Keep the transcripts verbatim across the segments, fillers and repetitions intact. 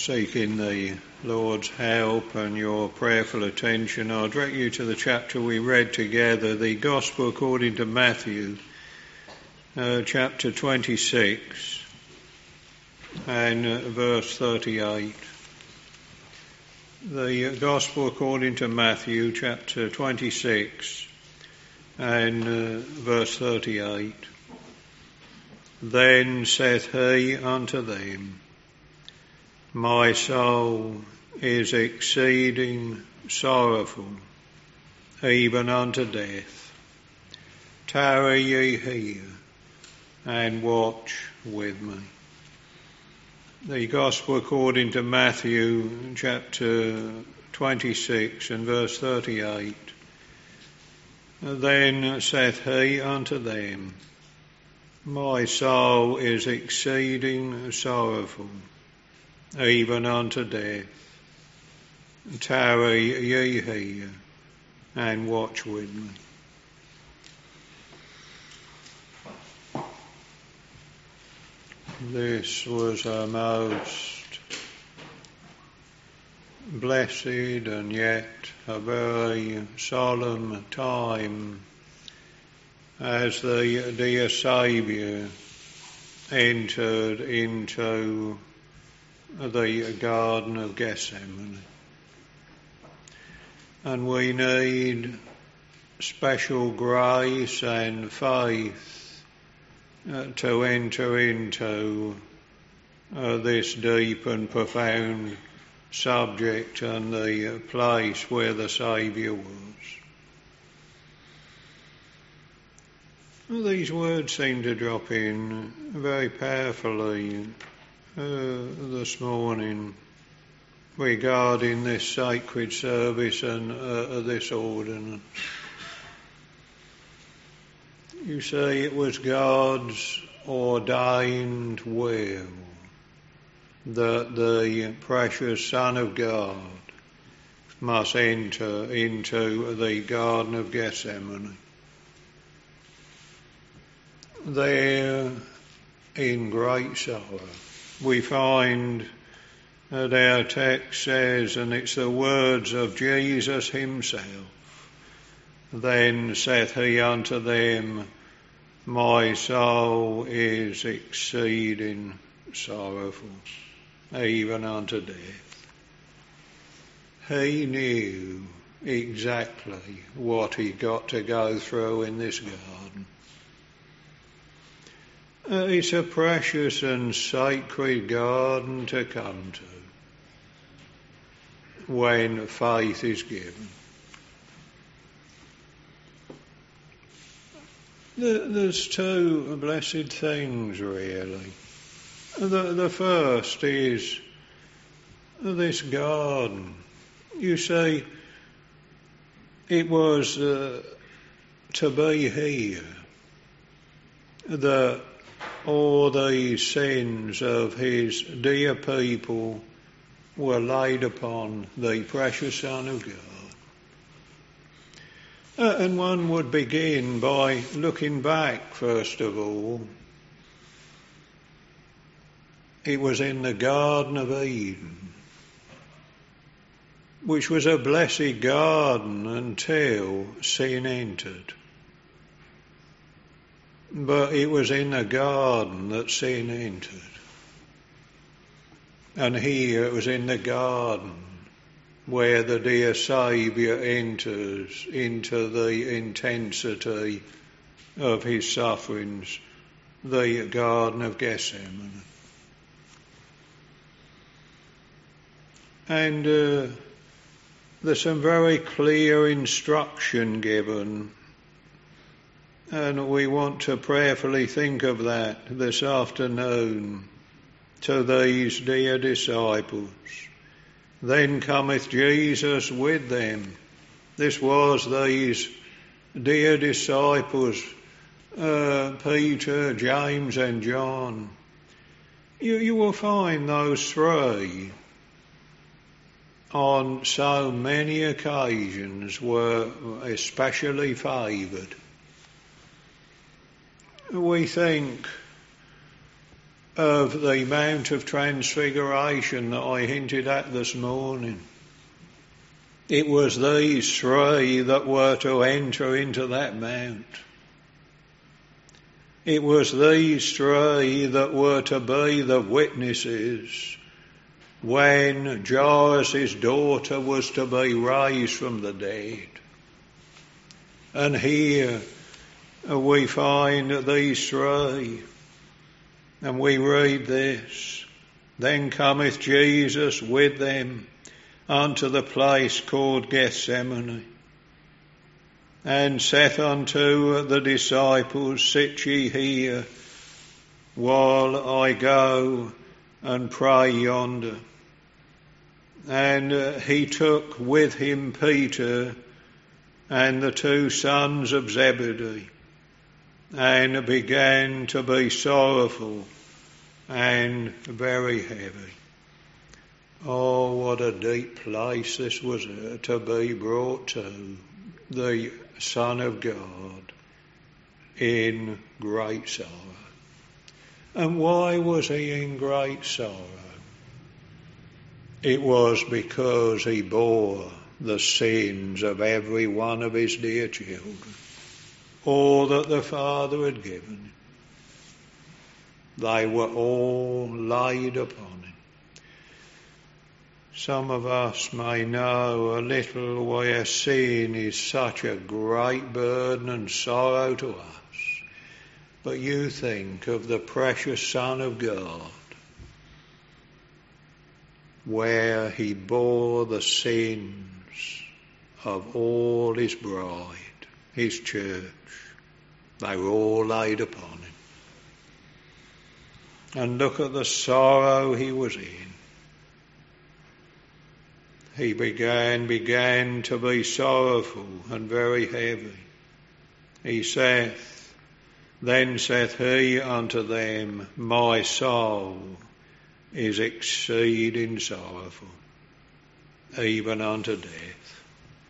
seeking the Lord's help and your prayerful attention, I'll direct you to the chapter we read together, the Gospel according to Matthew, uh, chapter twenty-six and uh, verse thirty-eight. The Gospel according to Matthew, chapter twenty-six and uh, verse thirty-eight. Then saith he unto them, My soul is exceeding sorrowful, even unto death. Tarry ye here, and watch with me. The Gospel according to Matthew, chapter twenty-six and verse thirty-eight. Then saith he unto them, My soul is exceeding sorrowful, even unto death. Tarry ye here, and watch with me. This was a most blessed and yet a very solemn time as the dear Saviour entered into the Garden of Gethsemane. And we need special grace and faith uh, to enter into uh, this deep and profound subject and the place where the Saviour was. Well, these words seem to drop in very powerfully uh, this morning regarding this sacred service and uh, this ordinance. You see, it was God's ordained will that the precious Son of God must enter into the Garden of Gethsemane. There, in great sorrow, we find that our text says, and it's the words of Jesus himself, Then saith he unto them, My soul is exceeding sorrowful, even unto death. He knew exactly what he got to go through in this garden. Uh, it's a precious and sacred garden to come to when faith is given. There's two blessed things, really. The, the first is this garden. You see, it was uh, to be here that all the sins of his dear people were laid upon the precious Son of God. Uh, and one would begin by looking back, first of all. It was in the Garden of Eden, which was a blessed garden until sin entered. But it was in the garden that sin entered. And here it was in the garden where the dear Saviour enters into the intensity of his sufferings, the Garden of Gethsemane. And uh, there's some very clear instruction given, and we want to prayerfully think of that this afternoon to these dear disciples. Then cometh Jesus with them. This was these dear disciples, uh, Peter, James and John. You, you will find those three on so many occasions were especially favoured. We think of the Mount of Transfiguration that I hinted at this morning. It was these three that were to enter into that mount. It was these three that were to be the witnesses when Jairus' daughter was to be raised from the dead. And here we find these three, and we read this. Then cometh Jesus with them unto the place called Gethsemane, and saith unto the disciples, Sit ye here, while I go and pray yonder. And uh, he took with him Peter and the two sons of Zebedee, and began to be sorrowful and very heavy. Oh, what a deep place this was uh, to be brought to, the Son of God in great sorrow. And why was he in great sorrow? It was because he bore the sins of every one of his dear children, all that the Father had given him. They were all laid upon him. Some of us may know a little where sin is such a great burden and sorrow to us. But you think of the precious Son of God, where he bore the sins of all his bride, his church. They were all laid upon him. And look at the sorrow he was in. He began, began to be sorrowful and very heavy. He saith, Then saith he unto them, My soul is exceeding sorrowful, even unto death.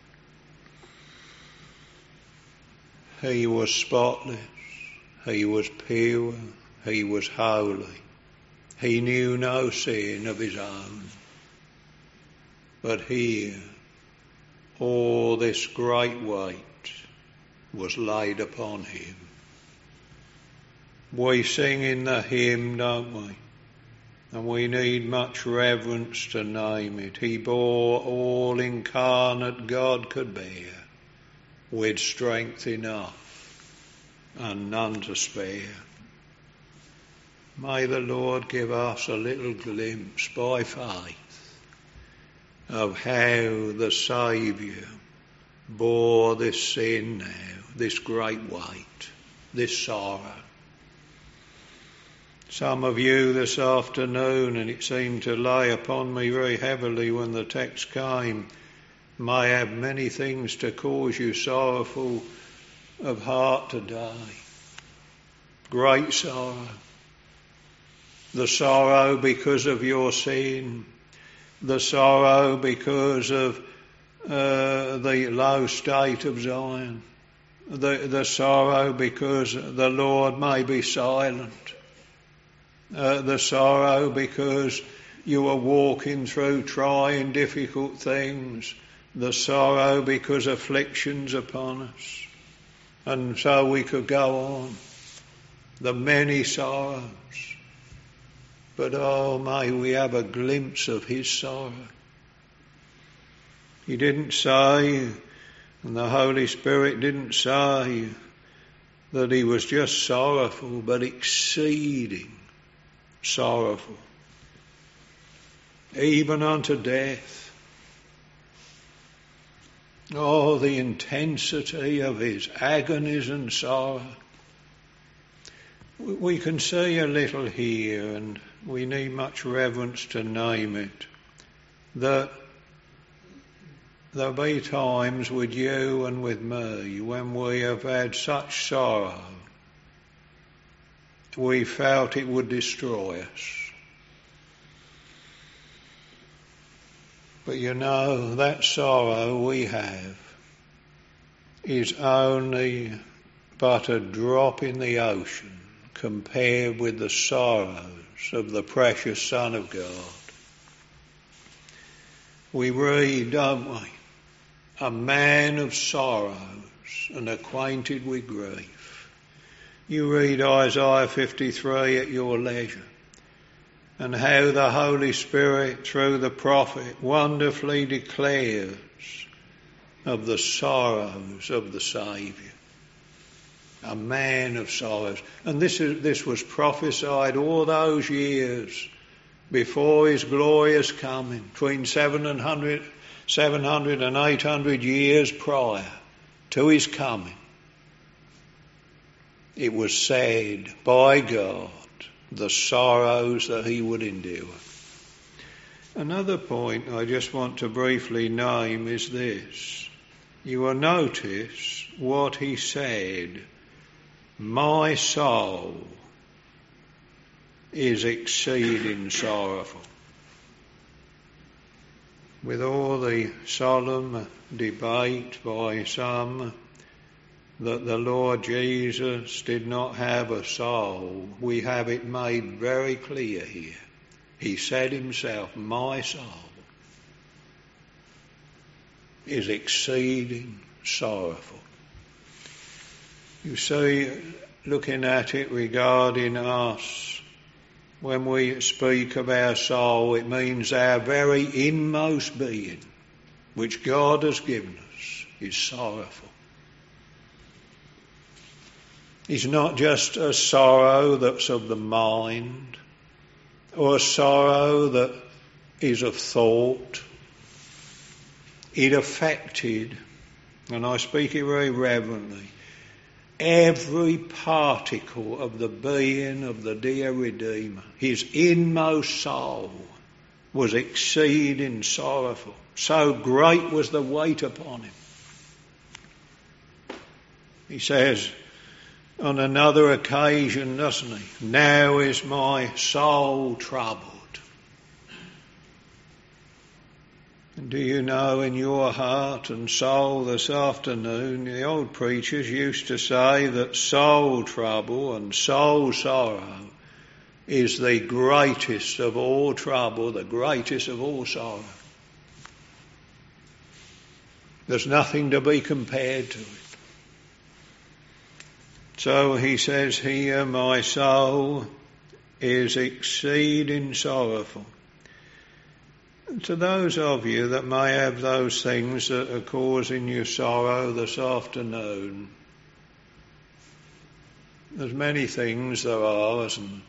He was spotless, he was pure, he was holy. He knew no sin of his own. But here, all this great weight was laid upon him. We sing in the hymn, don't we? And we need much reverence to name it. He bore all incarnate God could bear, with strength enough and none to spare. May the Lord give us a little glimpse by faith of how the Saviour bore this sin now, this great weight, this sorrow. Some of you this afternoon, and it seemed to lay upon me very heavily when the text came, may have many things to cause you sorrowful of heart today. Great sorrow. The sorrow because of your sin. The sorrow because of uh, the low state of Zion. The, the sorrow because the Lord may be silent. Uh, the sorrow because you are walking through trying, difficult things. The sorrow because afflictions upon us. And so we could go on. The many sorrows. But oh, may we have a glimpse of his sorrow. He didn't say, and the Holy Spirit didn't say, that he was just sorrowful, but exceeding sorrowful, even unto death. Oh, the intensity of his agonies and sorrow. We can see a little here, and we need much reverence to name it, that there'll be times with you and with me when we have had such sorrow we felt it would destroy us. But you know, that sorrow we have is only but a drop in the ocean compared with the sorrows of the precious Son of God. We read, don't we, a man of sorrows and acquainted with grief. You read Isaiah fifty-three at your leisure, and how the Holy Spirit through the prophet wonderfully declares of the sorrows of the Saviour. A man of sorrows. And this is, this was prophesied all those years before his glorious coming, between seven hundred, seven hundred and eight hundred years prior to his coming. It was said by God the sorrows that he would endure. Another point I just want to briefly name is this. You will notice what he said. My soul is exceeding sorrowful. With all the solemn debate by some that the Lord Jesus did not have a soul, we have it made very clear here. He said himself, my soul is exceeding sorrowful. You see, looking at it regarding us, when we speak of our soul, it means our very inmost being, which God has given us, is sorrowful. It's not just a sorrow that's of the mind, or a sorrow that is of thought. It affected, and I speak it very reverently, every particle of the being of the dear Redeemer. His inmost soul was exceeding sorrowful. So great was the weight upon him. He says on another occasion, doesn't he? Now is my soul troubled. And do you know in your heart and soul this afternoon, the old preachers used to say that soul trouble and soul sorrow is the greatest of all trouble, the greatest of all sorrow. There's nothing to be compared to it. So he says here, my soul is exceeding sorrowful. To those of you that may have those things that are causing you sorrow this afternoon, there's many things there are, isn't there?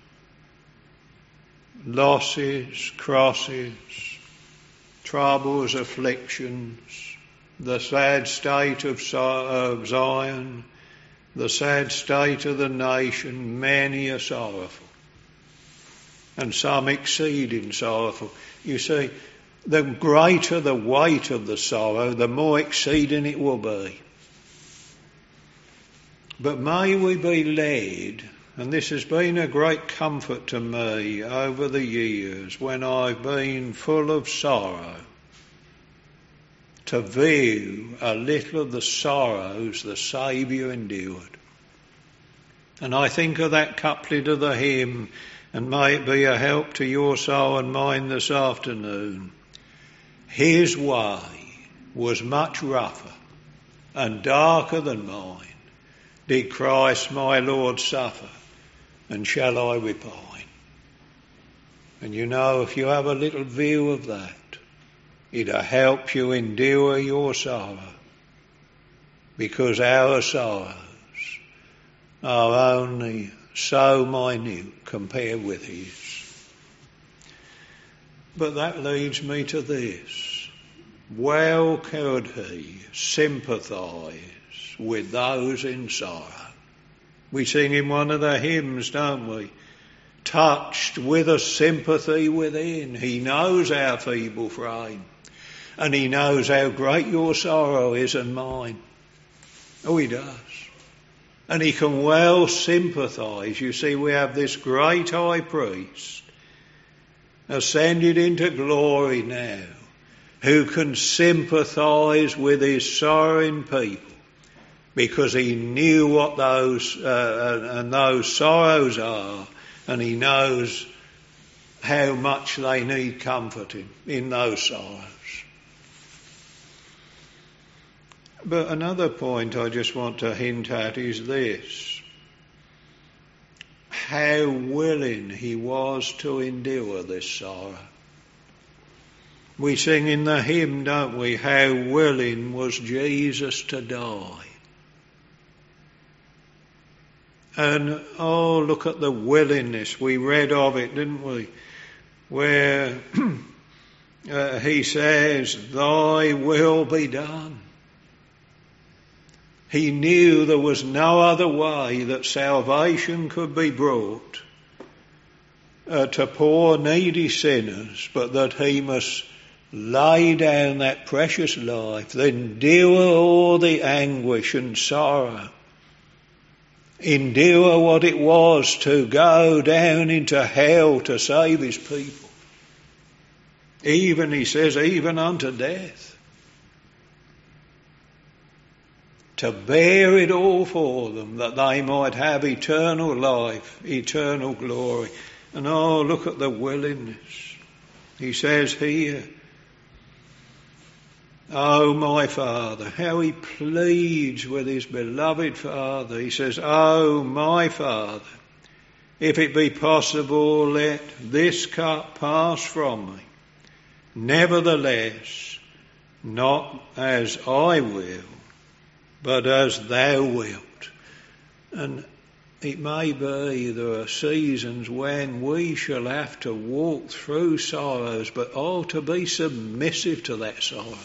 Losses, crosses, troubles, afflictions, the sad state of Zion, the sad state of the nation, many are sorrowful, and some exceeding sorrowful. You see, the greater the weight of the sorrow, the more exceeding it will be. But may we be led, and this has been a great comfort to me over the years when I've been full of sorrow, to view a little of the sorrows the Saviour endured. And I think of that couplet of the hymn, and may it be a help to your soul and mine this afternoon. His way was much rougher and darker than mine. Did Christ my Lord suffer, and shall I repine? And you know, if you have a little view of that, it'll help you endure your sorrow, because our sorrows are only so minute compared with his. But that leads me to this. Well could he sympathise with those in sorrow. We sing in one of the hymns, don't we? Touched with a sympathy within. He knows our feeble frame, and he knows how great your sorrow is and mine. Oh, he does. And he can well sympathise. You see, we have this great high priest ascended into glory now, who can sympathise with his sorrowing people because he knew what those uh, and those sorrows are, and he knows how much they need comforting in those sorrows. But another point I just want to hint at is this: how willing he was to endure this sorrow. We sing in the hymn, don't we, how willing was Jesus to die. And oh, look at the willingness. We read of it, didn't we? Where uh, he says, thy will be done. He knew there was no other way that salvation could be brought uh, to poor needy sinners, but that he must lay down that precious life, endure all the anguish and sorrow, endure what it was to go down into hell to save his people. Even, he says, even unto death. To bear it all for them, that they might have eternal life, eternal glory. And oh, look at the willingness. He says here, oh, my Father, how he pleads with his beloved Father. He says, oh, my Father, if it be possible, let this cup pass from me. Nevertheless, not as I will, but as thou wilt. And it may be there are seasons when we shall have to walk through sorrows, but oh, to be submissive to that sorrow.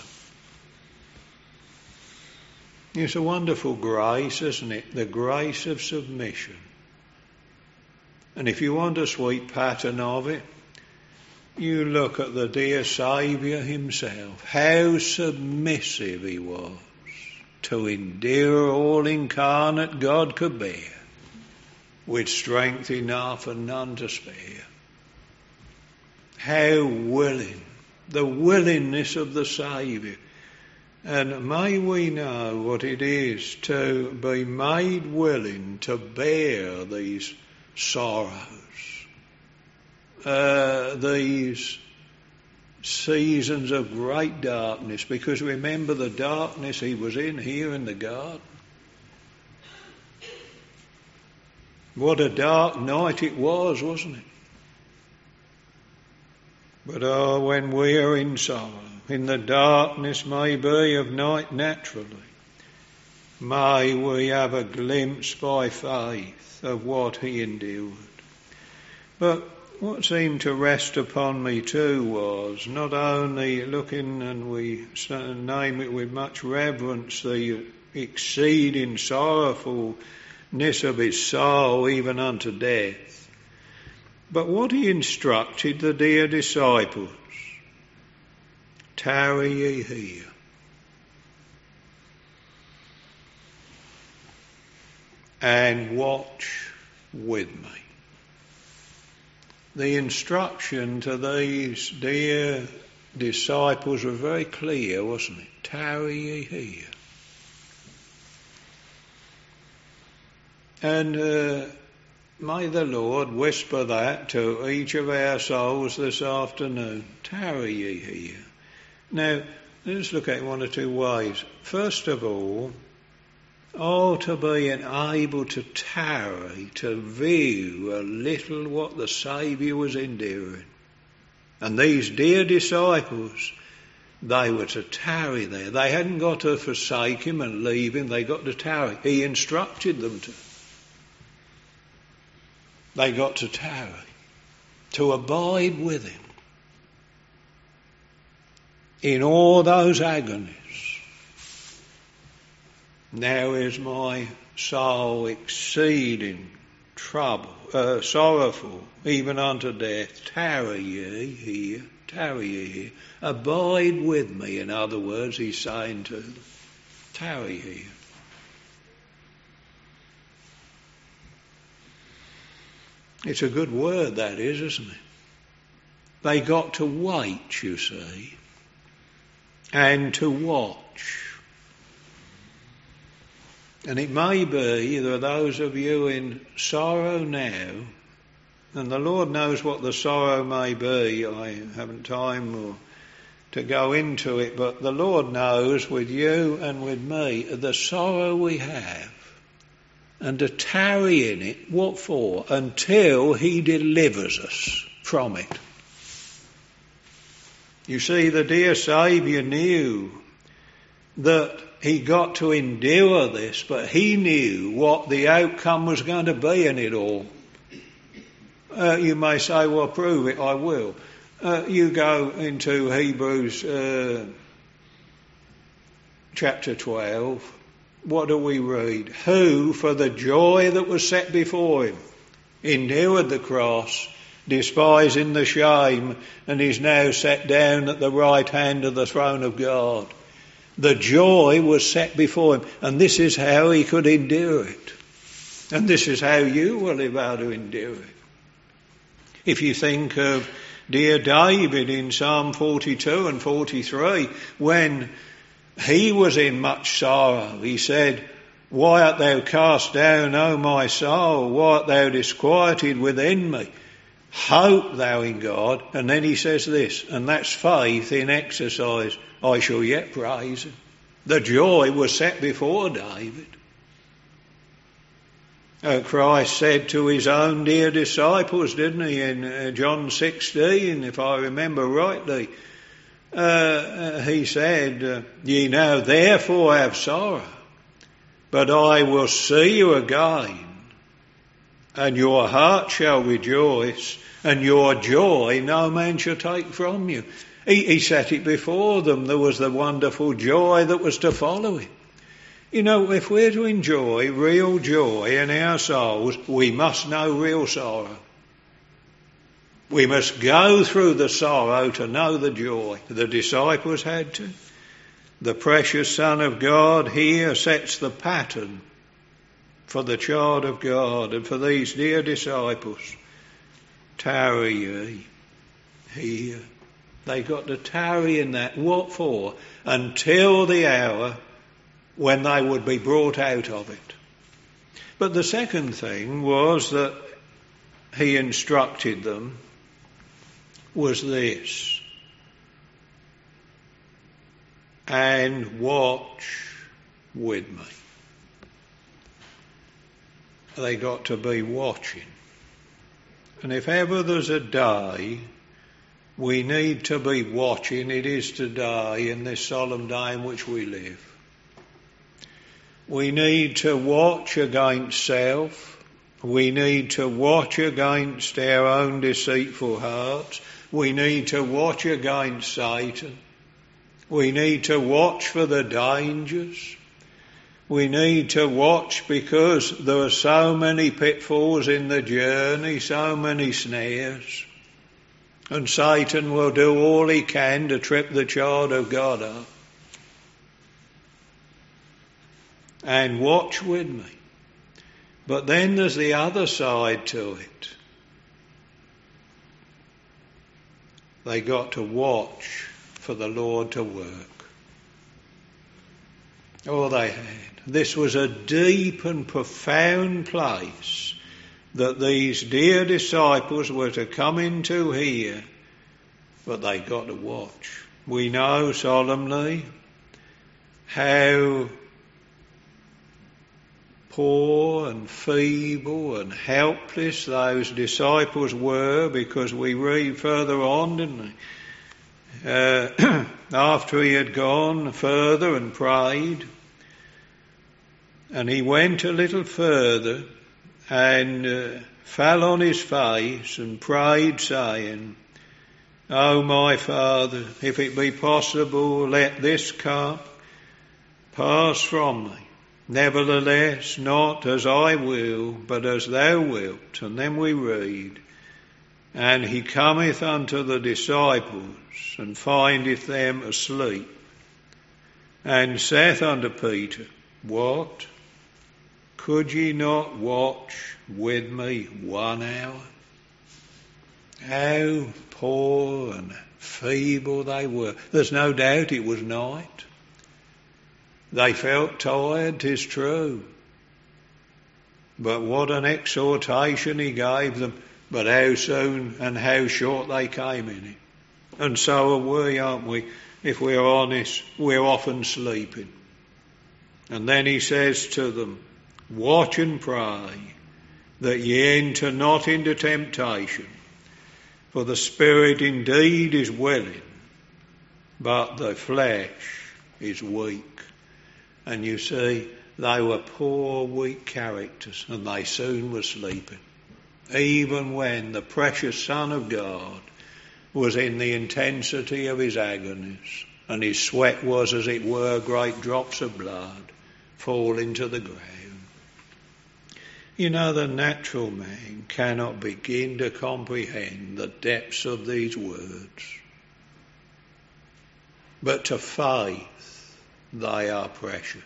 It's a wonderful grace, isn't it? The grace of submission. And if you want a sweet pattern of it, you look at the dear Saviour himself, how submissive he was to endure all incarnate God could bear, with strength enough and none to spare. How willing, the willingness of the Saviour. And may we know what it is to be made willing to bear these sorrows, uh, these seasons of great darkness, because remember the darkness he was in here in the garden. What a dark night it was, wasn't it? But oh, when we are in sorrow, in the darkness maybe of night naturally, may we have a glimpse by faith of what he endured. But what seemed to rest upon me too was not only looking, and we name it with much reverence, the exceeding sorrowfulness of his soul even unto death, but what he instructed the dear disciples. Tarry ye here. And watch with me. The instruction to these dear disciples was very clear, wasn't it? Tarry ye here. And uh, may the Lord whisper that to each of our souls this afternoon. Tarry ye here. Now, let's look at one or two ways. First of all, oh, to be able to tarry, to view a little what the Saviour was enduring. And these dear disciples, they were to tarry there. They hadn't got to forsake him and leave him. They got to tarry. He instructed them to. They got to tarry, to abide with him in all those agonies. Now is my soul exceeding trouble, uh, sorrowful, even unto death. Tarry ye here, tarry ye here. Abide with me, in other words, he's saying to them. Tarry here. It's a good word, that is, isn't it? They got to wait, you see, and to watch. And it may be there are those of you in sorrow now, and the Lord knows what the sorrow may be. I haven't time or to go into it, but the Lord knows with you and with me the sorrow we have, and to tarry in it. What for? Until he delivers us from it. You see, the dear Saviour knew that he got to endure this, but he knew what the outcome was going to be in it all. Uh, you may say, well, prove it. I will. Uh, you go into Hebrews uh, chapter twelve. What do we read? Who, for the joy that was set before him, endured the cross, despising the shame, and is now set down at the right hand of the throne of God. The joy was set before him, and this is how he could endure it. And this is how you will be able to endure it. If you think of dear David in Psalm forty-two and forty-three, when he was in much sorrow, he said, why art thou cast down, O my soul? Why art thou disquieted within me? Hope thou in God. And then he says this, and that's faith in exercise. I shall yet praise him. The joy was set before David. Uh, Christ said to his own dear disciples, didn't he, in uh, John sixteen, if I remember rightly, uh, uh, he said, uh, ye now therefore have sorrow, but I will see you again, and your heart shall rejoice, and your joy no man shall take from you. He, he set it before them. There was the wonderful joy that was to follow it. You know, if we're to enjoy real joy in our souls, we must know real sorrow. We must go through the sorrow to know the joy. The disciples had to. The precious Son of God here sets the pattern for the child of God and for these dear disciples. Tarry ye here. They got to tarry in that. What for? Until the hour when they would be brought out of it. But the second thing was that he instructed them was this. And watch with me. They got to be watching. And if ever there's a day we need to be watching, it is today, in this solemn day in which we live. We need to watch against self. We need to watch against our own deceitful hearts. We need to watch against Satan. We need to watch for the dangers. We need to watch because there are so many pitfalls in the journey, so many snares. And Satan will do all he can to trip the child of God up. And watch with me. But then there's the other side to it. They got to watch for the Lord to work. Oh, they had. This was a deep and profound place that these dear disciples were to come into here, but they got to watch. We know solemnly how poor and feeble and helpless those disciples were, because we read further on, didn't we? Uh, after he had gone further and prayed, and he went a little further and uh, fell on his face and prayed, saying, O my Father, if it be possible, let this cup pass from me. Nevertheless, not as I will, but as thou wilt. And then we read, and he cometh unto the disciples, and findeth them asleep, and saith unto Peter, What? Could ye not watch with me one hour? How poor and feeble they were. There's no doubt it was night. They felt tired, 'tis true. But what an exhortation he gave them, but how soon and how short they came in it. And so are we, aren't we? If we're honest, we're often sleeping. And then he says to them, watch and pray, that ye enter not into temptation. For the spirit indeed is willing, but the flesh is weak. And you see, they were poor, weak characters, and they soon were sleeping. Even when the precious Son of God was in the intensity of his agonies, and his sweat was, as it were, great drops of blood falling to the ground. You know, the natural man cannot begin to comprehend the depths of these words. But to faith, they are precious.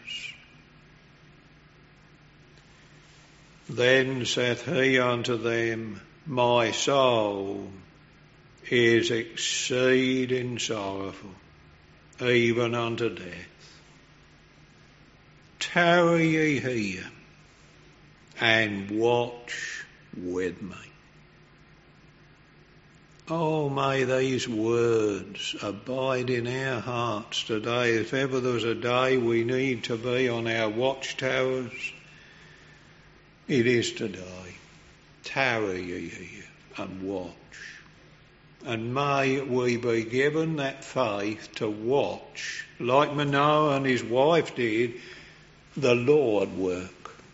Then saith he unto them, my soul is exceeding sorrowful, even unto death. Tarry ye here, and watch with me. Oh, may these words abide in our hearts today. If ever there's a day we need to be on our watchtowers, it is today. Tarry ye here and watch. And may we be given that faith to watch, like Manoah and his wife did, the Lord work.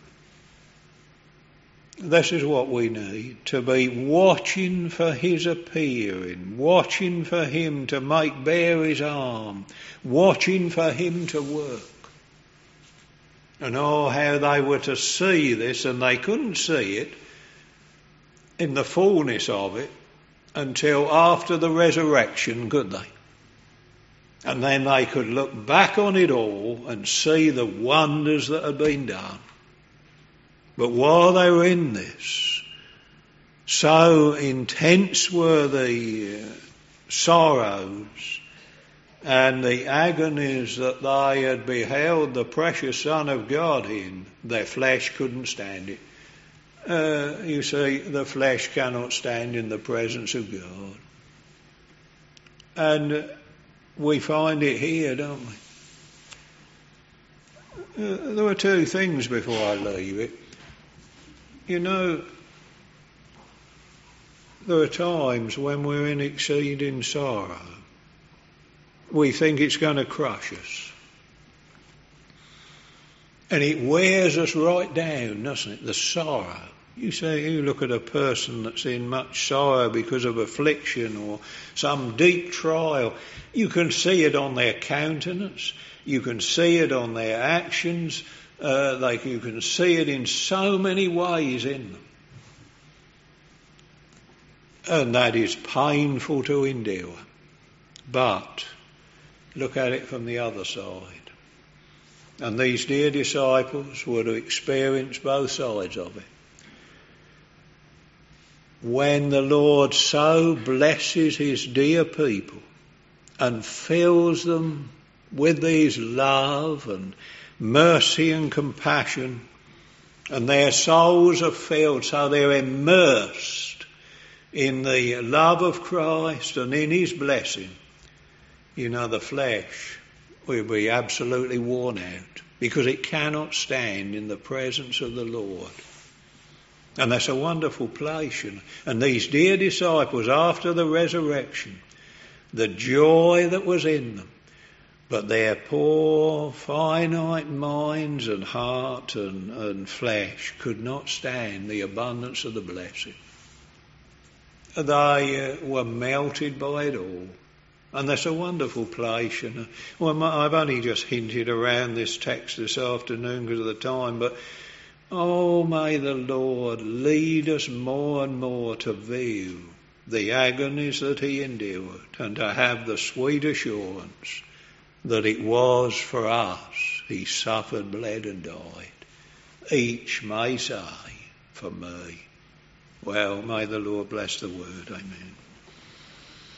This is what we need, to be watching for his appearing, watching for him to make bare his arm, watching for him to work. And oh, how they were to see this, and they couldn't see it in the fullness of it until after the resurrection, could they? And then they could look back on it all and see the wonders that had been done. But while they were in this, so intense were the sorrows and the agonies that they had beheld the precious Son of God in, their flesh couldn't stand it. Uh, you see, the flesh cannot stand in the presence of God. And we find it here, don't we? Uh, there are two things before I leave it. You know, there are times when we're in exceeding sorrow. We think it's going to crush us. And it wears us right down, doesn't it? The sorrow. You say, you look at a person that's in much sorrow because of affliction or some deep trial. You can see it on their countenance. You can see it on their actions. Uh, like you can see it in so many ways in them. And that is painful to endure. But look at it from the other side. And these dear disciples were to experience both sides of it. When the Lord so blesses his dear people and fills them with these love and mercy and compassion, and their souls are filled so they're immersed in the love of Christ and in his blessing, you know, the flesh will be absolutely worn out because it cannot stand in the presence of the Lord. And that's a wonderful place. You know? And these dear disciples, after the resurrection, the joy that was in them, but their poor, finite minds and heart and, and flesh could not stand the abundance of the blessing. They uh, were melted by it all. And that's a wonderful place. You know. Well, I've only just hinted around this text this afternoon because of the time, but oh, may the Lord lead us more and more to view the agonies that he endured and to have the sweet assurance that it was for us he suffered, bled and died. Each may say, for me. Well, may the Lord bless the word. Amen.